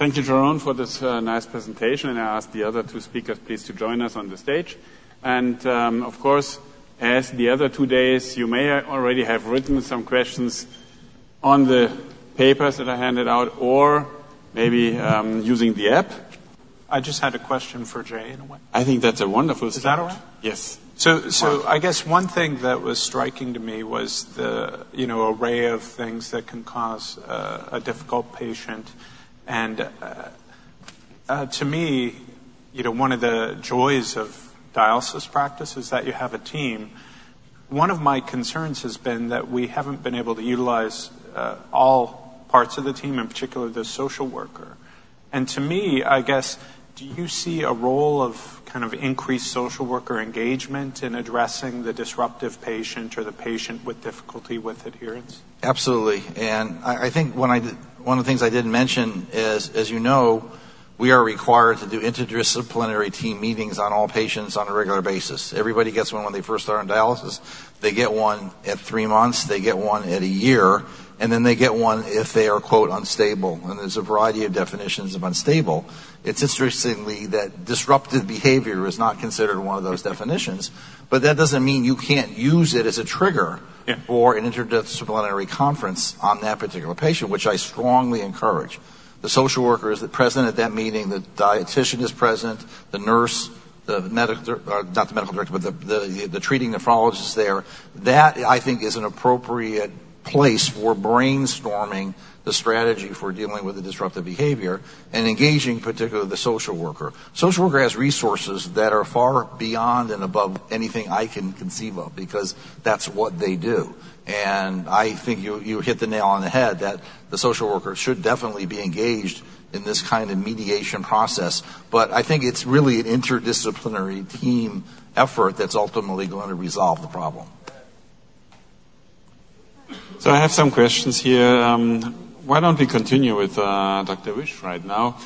Thank you, Jeroen, for this nice presentation, and I ask the other two speakers please to join us on the stage. And of course, as the other 2 days, you may already have written some questions on the papers that I handed out, or maybe using the app. I just had a question for Jay in a way. I think that's a wonderful start. Is that all right? Yes. So I guess one thing that was striking to me was the array of things that can cause a difficult patient, and to me, one of the joys of dialysis practice is that you have a team. One of my concerns has been that we haven't been able to utilize all parts of the team, in particular the social worker. And to me, I guess, do you see a role of kind of increased social worker engagement in addressing the disruptive patient or the patient with difficulty with adherence? Absolutely. And I think one of the things I didn't mention is, as you know, we are required to do interdisciplinary team meetings on all patients on a regular basis. Everybody gets one when they first start on dialysis. They get one at 3 months. They get one at a year. And then they get one if they are, quote, unstable. And there's a variety of definitions of unstable. It's interestingly that disruptive behavior is not considered one of those definitions. But that doesn't mean you can't use it as a trigger for an interdisciplinary conference on that particular patient, which I strongly encourage. The social worker is present at that meeting. The dietitian is present. The nurse, not the medical director, but the treating nephrologist is there. That, I think, is an appropriate place for brainstorming the strategy for dealing with the disruptive behavior and engaging particularly the social worker. Social worker has resources that are far beyond and above anything I can conceive of, because that's what they do. And I think you hit the nail on the head that the social worker should definitely be engaged in this kind of mediation process. But I think it's really an interdisciplinary team effort that's ultimately going to resolve the problem. So I have some questions here. Why don't we continue with Dr. Wisch right now?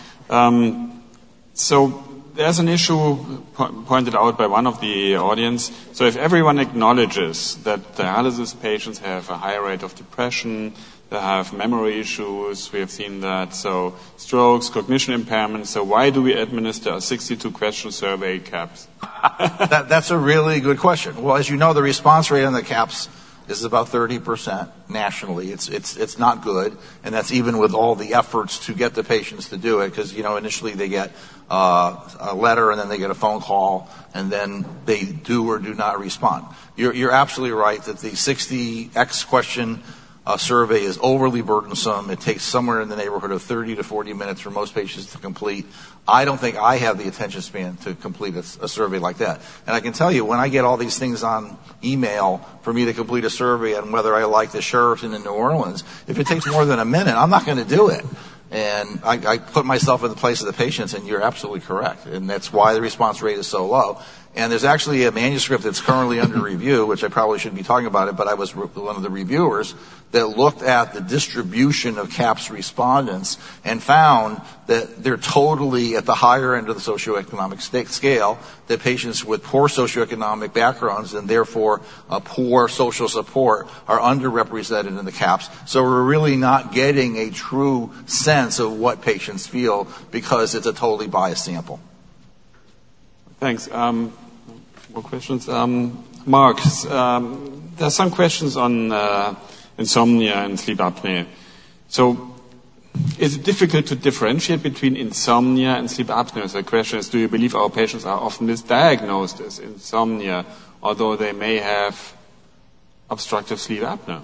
So there's an issue pointed out by one of the audience. So if everyone acknowledges that dialysis patients have a higher rate of depression, they have memory issues, we have seen that, so strokes, cognition impairment, so why do we administer a 62-question survey CAPS? That's a really good question. Well, as you know, the response rate on the CAPS is about 30% nationally. It's not good, and that's even with all the efforts to get the patients to do it, because initially they get a letter and then they get a phone call and then they do or do not respond. You're absolutely right that the 60X question survey is overly burdensome. It takes somewhere in the neighborhood of 30 to 40 minutes for most patients to complete. I don't think I have the attention span to complete a survey like that. And I can tell you, when I get all these things on email for me to complete a survey on whether I like the Sheraton in New Orleans, if it takes more than a minute, I'm not going to do it. And I put myself in the place of the patients, and you're absolutely correct. And that's why the response rate is so low. And there's actually a manuscript that's currently under review, which I probably shouldn't be talking about it, but I was one of the reviewers that looked at the distribution of CAPS respondents and found that they're totally at the higher end of the socioeconomic scale, that patients with poor socioeconomic backgrounds and therefore poor social support are underrepresented in the CAPS. So we're really not getting a true sense of what patients feel because it's a totally biased sample. Thanks. More questions? Mark, there are some questions on insomnia and sleep apnea. So is it difficult to differentiate between insomnia and sleep apnea? So the question is, do you believe our patients are often misdiagnosed as insomnia, although they may have obstructive sleep apnea?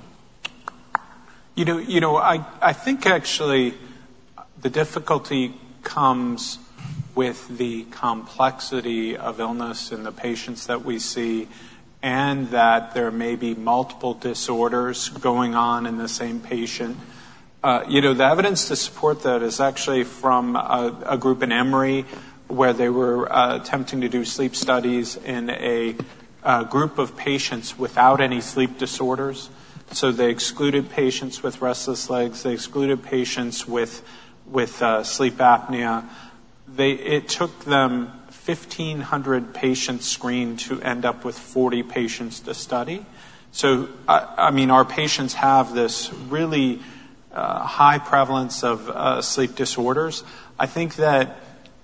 I think actually the difficulty comes with the complexity of illness in the patients that we see, and that there may be multiple disorders going on in the same patient. The evidence to support that is actually from a group in Emory, where they were attempting to do sleep studies in a group of patients without any sleep disorders. So they excluded patients with restless legs. They excluded patients with sleep apnea. It took them 1,500 patients screened to end up with 40 patients to study. So, our patients have this really high prevalence of sleep disorders. I think that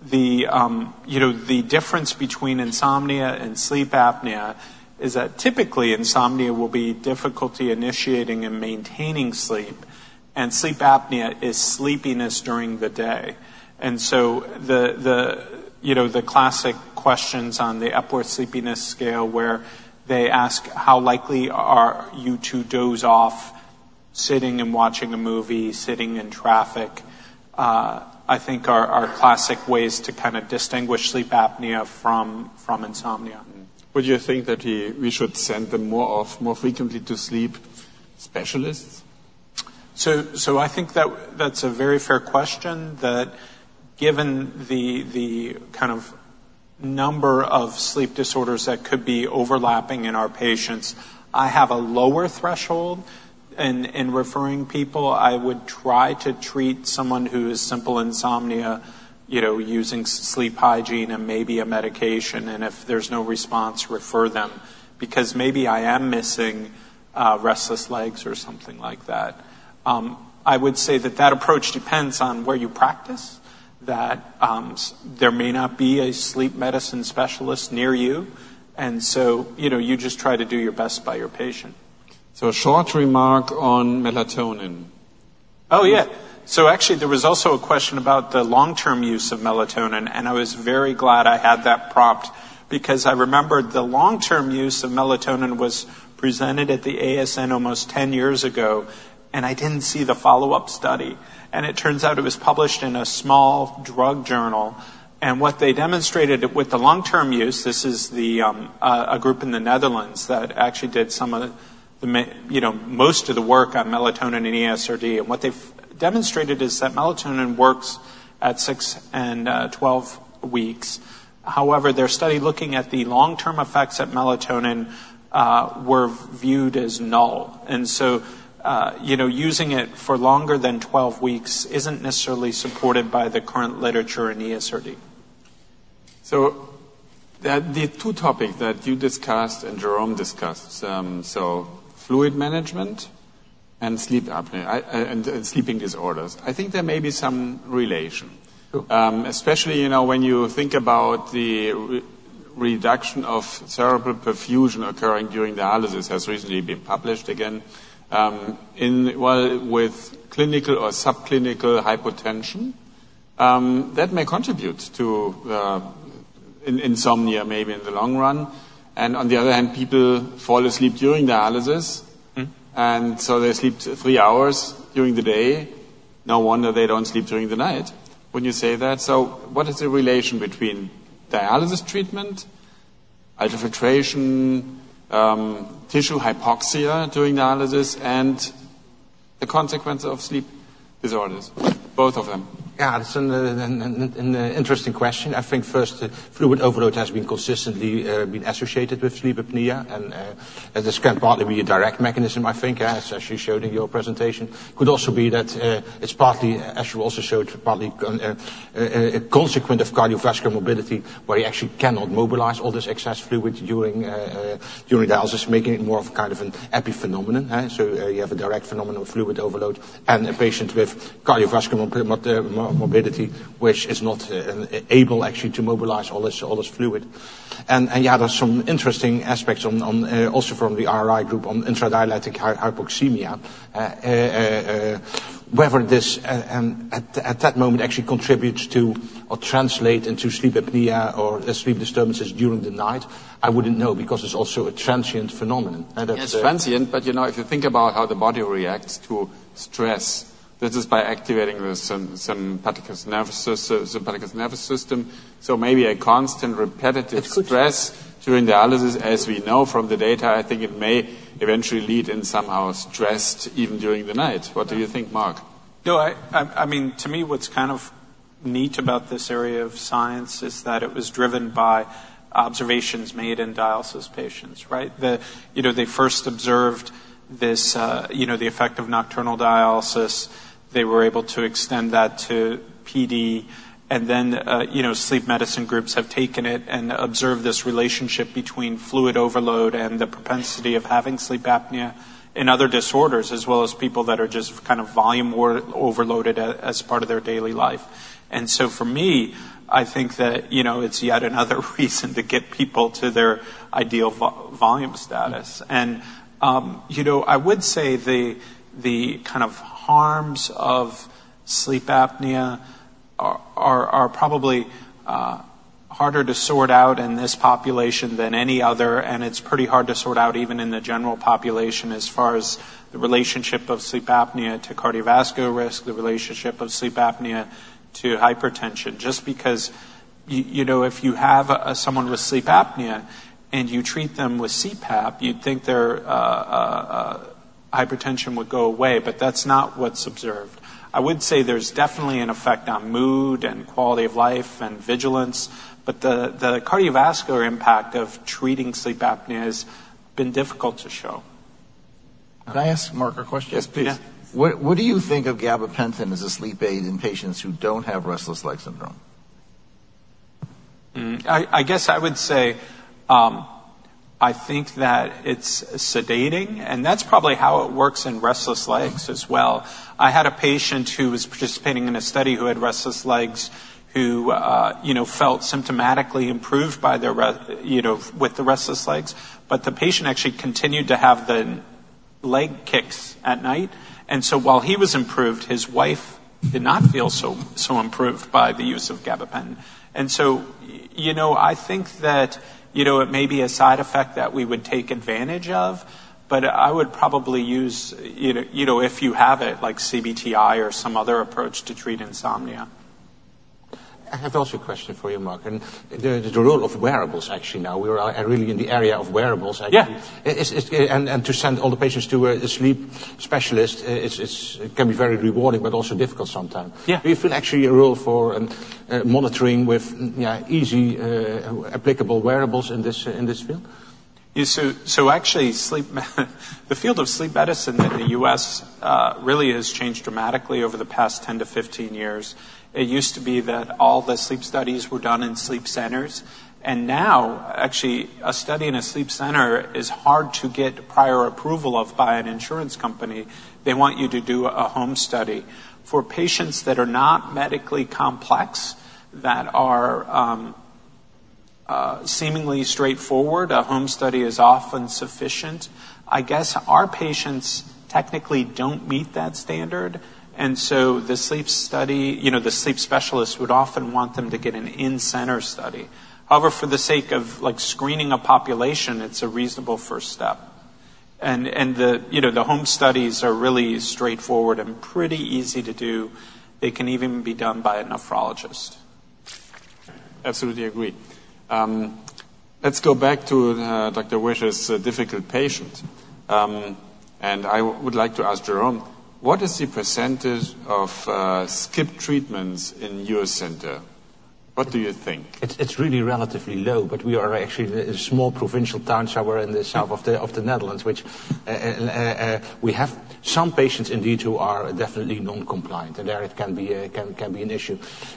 the difference between insomnia and sleep apnea is that typically insomnia will be difficulty initiating and maintaining sleep, and sleep apnea is sleepiness during the day. And so the classic questions on the Epworth Sleepiness Scale, where they ask how likely are you to doze off sitting and watching a movie, sitting in traffic, I think are classic ways to kind of distinguish sleep apnea from insomnia. Would you think that we should send them more frequently to sleep specialists? So I think that's a very fair question, that given the kind of number of sleep disorders that could be overlapping in our patients, I have a lower threshold in referring people. I would try to treat someone who is simple insomnia, using sleep hygiene and maybe a medication, and if there's no response, refer them, because maybe I am missing restless legs or something like that. I would say that approach depends on where you practice, that there may not be a sleep medicine specialist near you, and so, you just try to do your best by your patient. So a short remark on melatonin. Oh, yeah. So actually, there was also a question about the long-term use of melatonin, and I was very glad I had that prompt, because I remembered the long-term use of melatonin was presented at the ASN almost 10 years ago, and I didn't see the follow-up study. And it turns out it was published in a small drug journal. And what they demonstrated with the long-term use, this is a group in the Netherlands that actually did some of most of the work on melatonin and ESRD. And what they've demonstrated is that melatonin works at 6 and 12 weeks. However, their study looking at the long-term effects of melatonin were viewed as null. And so, using it for longer than 12 weeks isn't necessarily supported by the current literature in ESRD. So, the two topics that you discussed and Jerome discussed, fluid management and sleep apnea and sleeping disorders, I think there may be some relation. Sure. Especially, when you think about the reduction of cerebral perfusion occurring during dialysis has recently been published again. With clinical or subclinical hypotension, that may contribute to insomnia maybe in the long run. And on the other hand, people fall asleep during dialysis, and so they sleep 3 hours during the day. No wonder they don't sleep during the night. Wouldn't you say that? So what is the relation between dialysis treatment, ultrafiltration, tissue hypoxia during dialysis, and the consequence of sleep disorders? Both of them. Yeah, that's an interesting question. I think first, fluid overload has been consistently been associated with sleep apnea, and this can partly be a direct mechanism, I think, as you showed in your presentation. Could also be that it's partly, as you also showed, partly a consequence of cardiovascular mobility, where you actually cannot mobilize all this excess fluid during dialysis, making it more of a kind of an epiphenomenon. So you have a direct phenomenon of fluid overload, and a patient with cardiovascular morbidity, which is not able actually to mobilize all this fluid. And there's some interesting aspects on also from the RRI group on intradialectic hypoxemia, whether this at that moment actually contributes to or translate into sleep apnea or sleep disturbances during the night, I wouldn't know, because it's also a transient phenomenon. It's transient, but if you think about how the body reacts to stress, this is by activating the sympathetic nervous system. So maybe a constant repetitive stress during dialysis, as we know from the data, I think it may eventually lead in somehow stressed even during the night. What do you think, Mark? No, I mean, to me, what's kind of neat about this area of science is that it was driven by observations made in dialysis patients, right? They first observed this, the effect of nocturnal dialysis. They were able to extend that to PD, and then, sleep medicine groups have taken it and observed this relationship between fluid overload and the propensity of having sleep apnea in other disorders, as well as people that are just kind of volume overloaded as part of their daily life. And so for me, I think that, it's yet another reason to get people to their ideal volume status. And, I would say the kind of harms of sleep apnea are probably harder to sort out in this population than any other, and it's pretty hard to sort out even in the general population as far as the relationship of sleep apnea to cardiovascular risk, the relationship of sleep apnea to hypertension. Just because, if you have someone with sleep apnea and you treat them with CPAP, you'd think their hypertension would go away, but that's not what's observed. I would say there's definitely an effect on mood and quality of life and vigilance, but the cardiovascular impact of treating sleep apnea has been difficult to show. Can I ask Mark a question? Yes, please. Yeah. What do you think of gabapentin as a sleep aid in patients who don't have restless leg syndrome? I guess I would say I think that it's sedating, and that's probably how it works in restless legs as well. I had a patient who was participating in a study who had restless legs who, felt symptomatically improved by their, with the restless legs, but the patient actually continued to have the leg kicks at night. And so while he was improved, his wife did not feel so improved by the use of gabapentin. And so, I think that, it may be a side effect that we would take advantage of, but I would probably use, if you have it, like CBTI or some other approach to treat insomnia. I have also a question for you, Mark. And the role of wearables, actually, now. We are really in the area of wearables, actually. Yeah. And to send all the patients to a sleep specialist, it can be very rewarding, but also difficult sometimes. Yeah. Do you feel actually a role for monitoring with easy, applicable wearables in this field? Yeah, so actually, the field of sleep medicine in the U.S. Really has changed dramatically over the past 10 to 15 years. It used to be that all the sleep studies were done in sleep centers. And now, actually, a study in a sleep center is hard to get prior approval of by an insurance company. They want you to do a home study. For patients that are not medically complex, that are seemingly straightforward, a home study is often sufficient. I guess our patients technically don't meet that standard. And so the sleep study, the sleep specialist would often want them to get an in-center study. However, for the sake of screening a population, it's a reasonable first step. And the home studies are really straightforward and pretty easy to do. They can even be done by a nephrologist. Absolutely agree. Let's go back to Dr. Wish's difficult patient. And I would like to ask Jerome, what is the percentage of skip treatments in your center? What do you think? It's really relatively low, but we are actually a small provincial town somewhere in the south of the Netherlands, which we have some patients indeed who are definitely non-compliant, and there it can be an issue.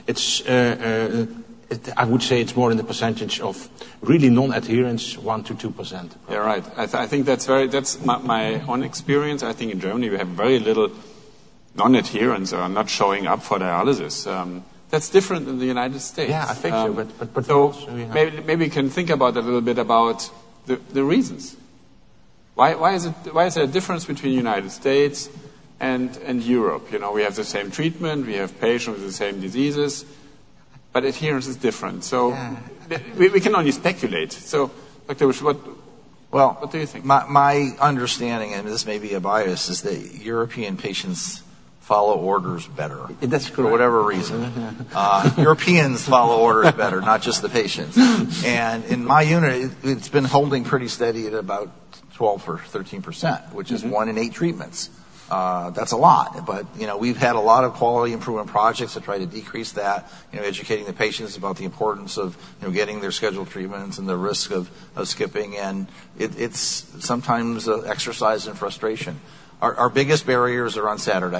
I would say it's more in the percentage of really non-adherence, 1 to 2%. Yeah, right. I think that's my own experience. I think in Germany we have very little non-adherence or not showing up for dialysis. That's different in the United States. Yeah, I think so. But so also, yeah. maybe you can think about a little bit about the reasons. Why is there a difference between the United States and Europe? We have the same treatment, we have patients with the same diseases, but adherence is different. So we can only speculate. So, Dr. Wish, what do you think? My understanding, and this may be a bias, is that European patients follow orders better. That's correct. For whatever reason. Europeans follow orders better, not just the patients. And in my unit, it's been holding pretty steady at about 12 or 13%, which is 1 in 8 treatments. That's a lot, but we've had a lot of quality improvement projects to try to decrease that. Educating the patients about the importance of getting their scheduled treatments and the risk of skipping, and it's sometimes exercise in frustration. Our biggest barriers are on Saturday.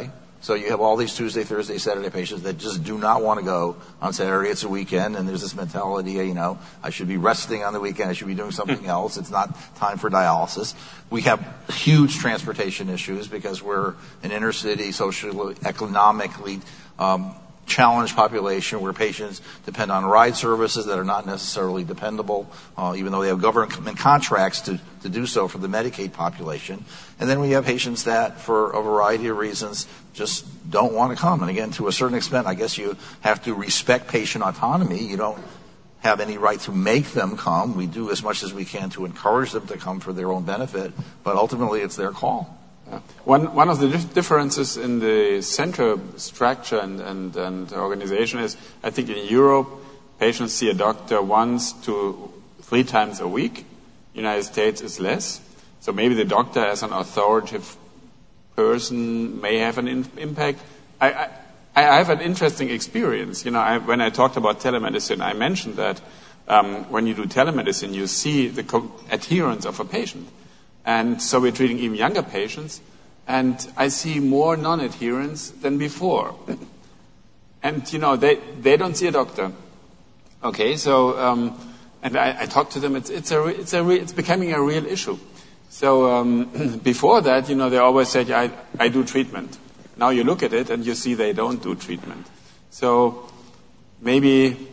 So you have all these Tuesday, Thursday, Saturday patients that just do not want to go on Saturday. It's a weekend, and there's this mentality, I should be resting on the weekend. I should be doing something else. It's not time for dialysis. We have huge transportation issues because we're an inner city, socially, economically challenged population where patients depend on ride services that are not necessarily dependable, even though they have government contracts to do so for the Medicaid population. And then we have patients that, for a variety of reasons, just don't want to come. And again, to a certain extent, I guess you have to respect patient autonomy. You don't have any right to make them come. We do as much as we can to encourage them to come for their own benefit, but ultimately it's their call. Yeah. One of the differences in the center structure and organization is, I think in Europe, patients see a doctor 1 to 3 times a week. United States is less. So maybe the doctor as an authoritative person may have an impact. I have an interesting experience. When I talked about telemedicine, I mentioned that when you do telemedicine, you see the adherence of a patient. And so we're treating even younger patients, and I see more non-adherence than before. And, they don't see a doctor. Okay, so, and I talked to them, it's becoming a real issue. So, before that, they always said, I do treatment. Now you look at it and you see they don't do treatment. So, maybe,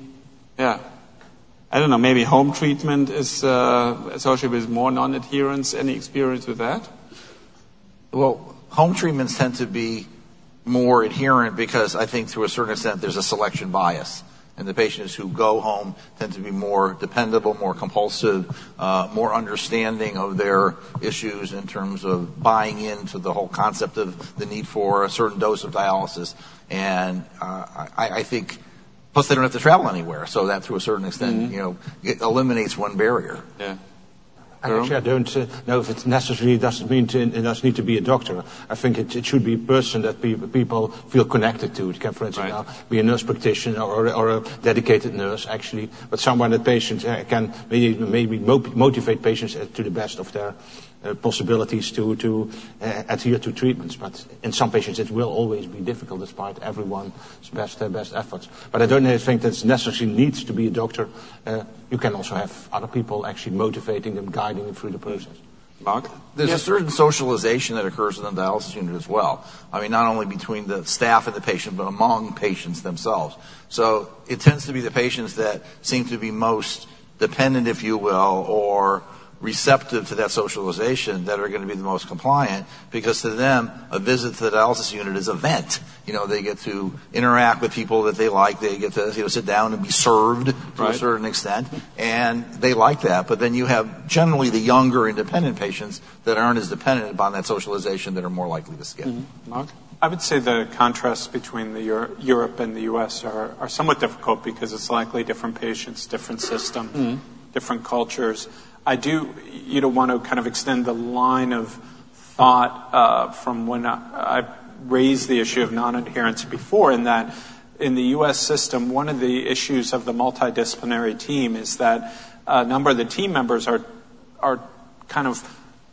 I don't know, maybe home treatment is associated with more non-adherence. Any experience with that? Well, home treatments tend to be more adherent because I think to a certain extent there's a selection bias. And the patients who go home tend to be more dependable, more compulsive, more understanding of their issues in terms of buying into the whole concept of the need for a certain dose of dialysis. And I think... Plus, they don't have to travel anywhere, so that, to a certain extent, it eliminates one barrier. Yeah. Actually, I don't know if it necessarily doesn't need to be a doctor. I think it should be a person that people feel connected to. It can, for instance, be a nurse practitioner or a dedicated nurse, actually, but someone that patients can maybe motivate patients to the best of their possibilities to adhere to treatments. But in some patients it will always be difficult despite everyone's best efforts. But I don't think that necessarily needs to be a doctor. You can also have other people actually motivating them, guiding them through the process. Mark? There's a certain socialization that occurs in the dialysis unit as well. I mean, not only between the staff and the patient, but among patients themselves. So it tends to be the patients that seem to be most dependent, if you will, or receptive to that socialization that are going to be the most compliant, because to them, a visit to the dialysis unit is an event. They get to interact with people that they like. They get to sit down and be served to a certain extent, and they like that. But then you have generally the younger independent patients that aren't as dependent upon that socialization that are more likely to skip. Mm-hmm. Mark? I would say the contrasts between Europe and the U.S. are somewhat difficult because it's likely different patients, different system, different cultures. I do, want to kind of extend the line of thought from when I raised the issue of non-adherence before, in that in the U.S. system, one of the issues of the multidisciplinary team is that a number of the team members are kind of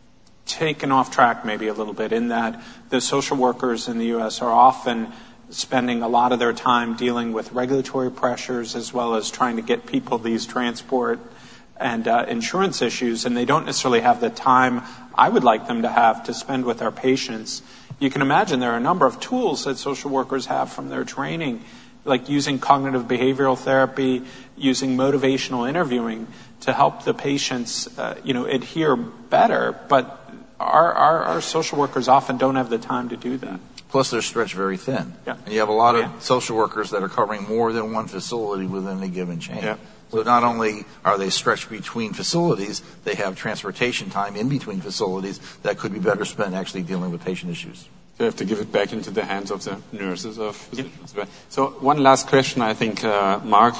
taken off track maybe a little bit, in that the social workers in the U.S. are often spending a lot of their time dealing with regulatory pressures as well as trying to get people these transport and insurance issues, and they don't necessarily have the time I would like them to have to spend with our patients. You can imagine there are a number of tools that social workers have from their training, like using cognitive behavioral therapy, using motivational interviewing to help the patients, adhere better. But our social workers often don't have the time to do that. Plus, they're stretched very thin. Yeah. And you have a lot of social workers that are covering more than one facility within a given chain. Yeah. So not only are they stretched between facilities, they have transportation time in between facilities that could be better spent actually dealing with patient issues. You have to give it back into the hands of the nurses or physicians. Yep. So one last question, I think, Mark.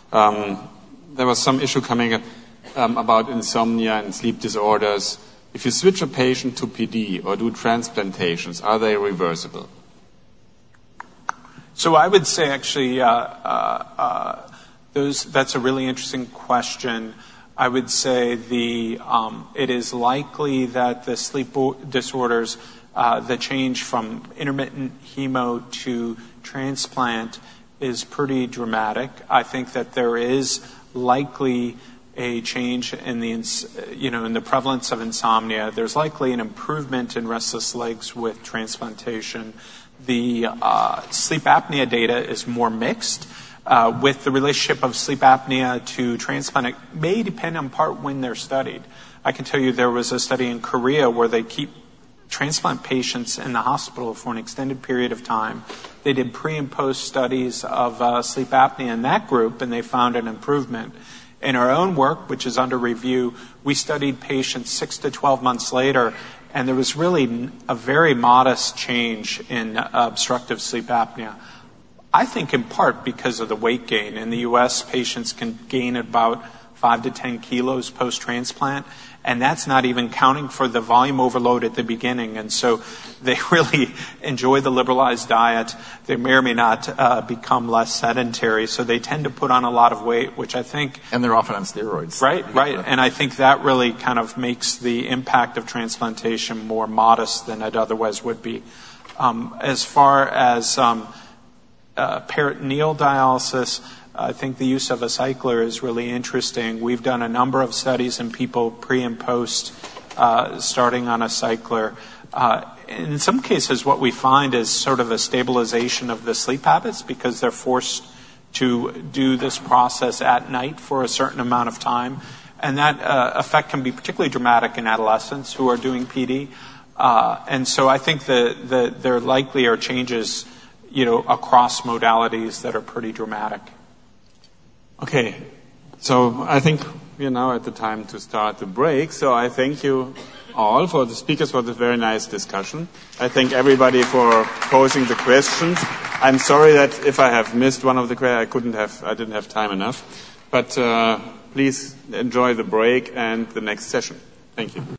There was some issue coming up about insomnia and sleep disorders. If you switch a patient to PD or do transplantations, are they reversible? So I would say actually that's a really interesting question. I would say it is likely that the sleep disorders the change from intermittent hemo to transplant is pretty dramatic. I think that there is likely a change in the prevalence of insomnia. There's likely an improvement in restless legs with transplantation. The sleep apnea data is more mixed. With the relationship of sleep apnea to transplant, it may depend in part when they're studied. I can tell you there was a study in Korea where they keep transplant patients in the hospital for an extended period of time. They did pre and post studies of sleep apnea in that group, and they found an improvement. In our own work, which is under review, we studied patients 6 to 12 months later, and there was really a very modest change in obstructive sleep apnea. I think in part because of the weight gain. In the U.S., patients can gain about 5 to 10 kilos post-transplant, and that's not even counting for the volume overload at the beginning. And so they really enjoy the liberalized diet. They may or may not become less sedentary, so they tend to put on a lot of weight, which I think... And they're often on steroids. Right. And I think that really kind of makes the impact of transplantation more modest than it otherwise would be. As far as peritoneal dialysis, I think the use of a cycler is really interesting. We've done a number of studies in people pre and post starting on a cycler. In some cases, what we find is sort of a stabilization of the sleep habits because they're forced to do this process at night for a certain amount of time. And that effect can be particularly dramatic in adolescents who are doing PD. And so I think that there likely are changes, across modalities that are pretty dramatic. Okay, so I think we are now at the time to start the break. So I thank you all for the speakers for this very nice discussion. I thank everybody for posing the questions. I'm sorry that if I have missed one of the questions, I didn't have time enough. But please enjoy the break and the next session. Thank you.